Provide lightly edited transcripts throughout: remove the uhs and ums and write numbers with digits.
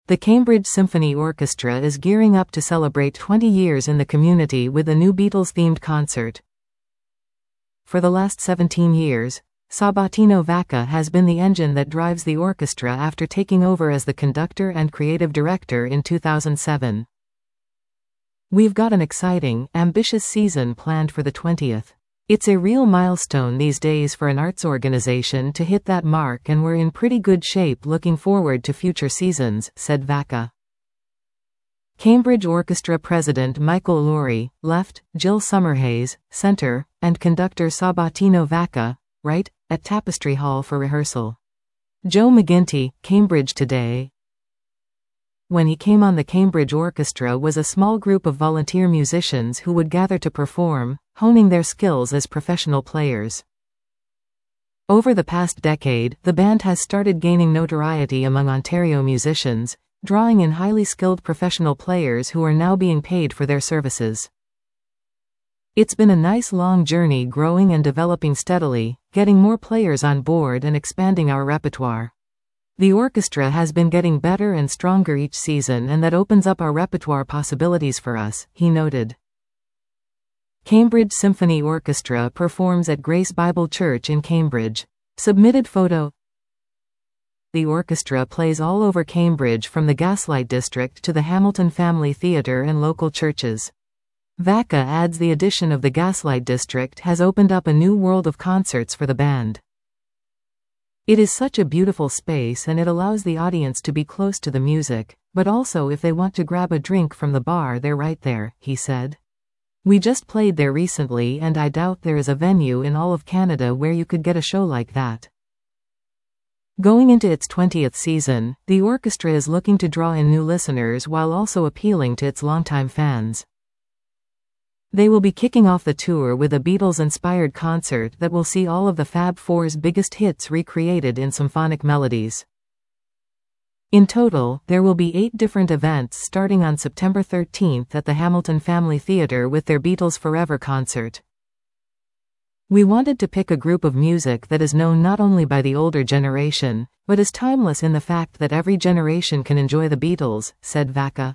The Cambridge Symphony Orchestra is gearing up to celebrate 20 years in the community with a new Beatles-themed concert. For the last 17 years, Sabatino Vacca has been the engine that drives the orchestra after taking over as the conductor and creative director in 2007. We've got an exciting, ambitious season planned for the 20th. It's a real milestone these days for an arts organization to hit that mark, and we're in pretty good shape looking forward to future seasons, said Vacca. Cambridge Orchestra President Michael Lowry, left, Jill Summerhays, center, and conductor Sabatino Vacca, right, at Tapestry Hall for rehearsal. Joe McGinty, Cambridge Today. When he came on, the Cambridge Orchestra was a small group of volunteer musicians who would gather to perform, honing their skills as professional players. Over the past decade, the band has started gaining notoriety among Ontario musicians, drawing in highly skilled professional players who are now being paid for their services. It's been a nice long journey, growing and developing steadily, getting more players on board and expanding our repertoire. The orchestra has been getting better and stronger each season, and that opens up our repertoire possibilities for us, he noted. Cambridge Symphony Orchestra performs at Grace Bible Church in Cambridge. Submitted photo. The orchestra plays all over Cambridge, from the Gaslight District to the Hamilton Family Theatre and local churches. Vacca adds the addition of the Gaslight District has opened up a new world of concerts for the band. It is such a beautiful space, and it allows the audience to be close to the music, but also if they want to grab a drink from the bar, they're right there, he said. We just played there recently, and I doubt there is a venue in all of Canada where you could get a show like that. Going into its 20th season, the orchestra is looking to draw in new listeners while also appealing to its longtime fans. They will be kicking off the tour with a Beatles-inspired concert that will see all of the Fab Four's biggest hits recreated in symphonic melodies. In total, there will be 8 different events starting on September 13th at the Hamilton Family Theatre with their Beatles Forever concert. We wanted to pick a group of music that is known not only by the older generation, but is timeless in the fact that every generation can enjoy the Beatles, said Vacca.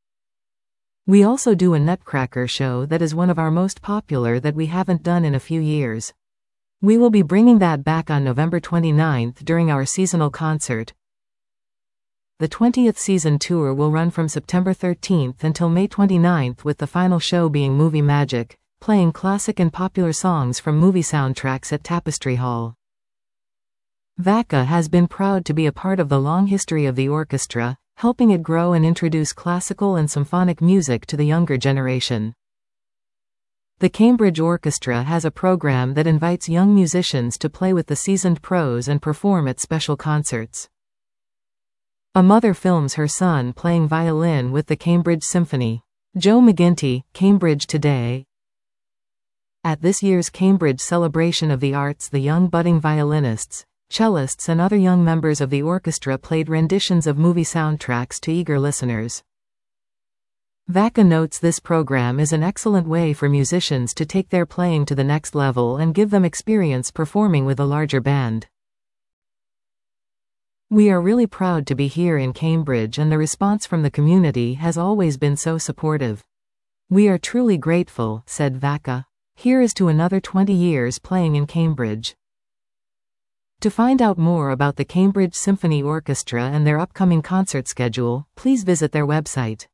We also do a Nutcracker show that is one of our most popular that we haven't done in a few years. We will be bringing that back on November 29th during our seasonal concert. The 20th season tour will run from September 13th until May 29th, with the final show being Movie Magic, playing classic and popular songs from movie soundtracks at Tapestry Hall. Vacca has been proud to be a part of the long history of the orchestra, helping it grow and introduce classical and symphonic music to the younger generation. The Cambridge Orchestra has a program that invites young musicians to play with the seasoned pros and perform at special concerts. A mother films her son playing violin with the Cambridge Symphony. Joe McGinty, Cambridge Today. At this year's Cambridge Celebration of the Arts, the young budding violinists, cellists and other young members of the orchestra played renditions of movie soundtracks to eager listeners. Vacca notes this program is an excellent way for musicians to take their playing to the next level and give them experience performing with a larger band. We are really proud to be here in Cambridge, and the response from the community has always been so supportive. We are truly grateful, said Vacca. Here is to another 20 years playing in Cambridge. To find out more about the Cambridge Symphony Orchestra and their upcoming concert schedule, please visit their website.